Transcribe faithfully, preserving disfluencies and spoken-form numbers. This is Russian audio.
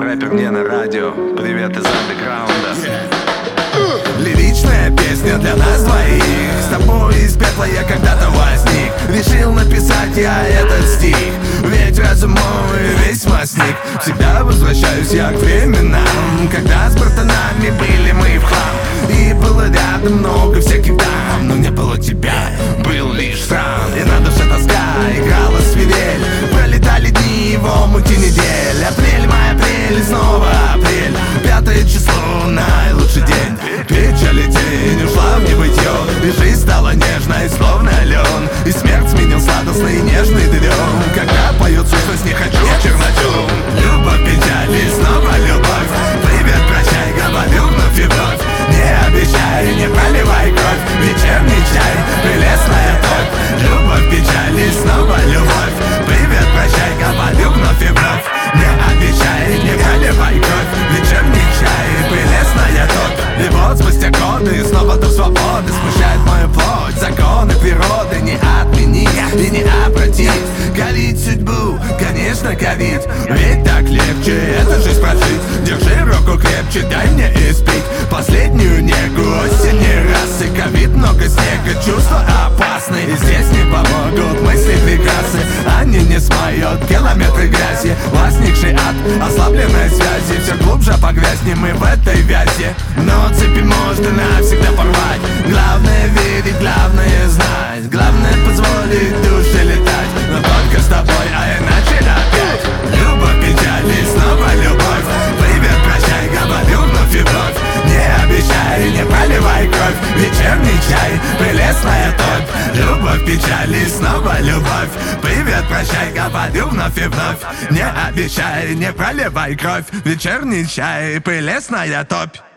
рэпер не на радио. Привет из андеграунда. Лиричная песня для нас двоих. С тобой из пепла я когда-то возник. Решил написать я этот стих. Ведь разум мой весьма сник. Всегда возвращаюсь я к временам, когда с братанами были мы в хлам. И было рядом много всяких дам, но не было тебя, был лишь срам. И на душе тоска играла свирель. Пролетали дни в омуте недель. Апрель, май, апрель, снова апрель. Пятое число, наилучший день. Печаль и тень ушла в небытье. И жизнь стала нежной, словно лен. И смерть сменил сладостный и нежный дрем. Когда поет сущность, не хочу в черноту. Любовь, печаль и снова любовь. Привет, прощай, говорю вновь и вновь. Не обещай, не проливай кровь. Вечерний чай, прелестная топь. Любовь, печаль и снова любовь. Привет, прощай, говорю вновь и вновь. Не обещай, не проливай кровь. Вечерний чай, прелестная топь. И вот спустя годы снова до свободы смущает мою плоть. Законы природы не отменить и не обратить. Корить судьбу, конечно, корить. Ведь так легче эту жизнь прожить. Держи руку крепче, дай мне испить последнюю негу осенней расы. Ковид, много снега, чувства опасны. И здесь не помогут мысли прекрасны. Они не смоют километры грязи. Возникший ад, ослабленной связи. Все глубже погрязнем мы в этой вязи. Но цепи можно навсегда порвать. Главное верить, главное знать. Главное позволить душе летать. Но только с тобой, а иначе опять. Любовь, печаль и снова любовь. Привет, прощай, говорю вновь и вновь. Не обещай, не проливай кровь. Вечерний чай, прелестная топь. Любовь, печаль и снова любовь. Привет, прощай, говорю вновь и вновь. Не обещай, не проливай кровь. Вечерний чай, прелестная топь.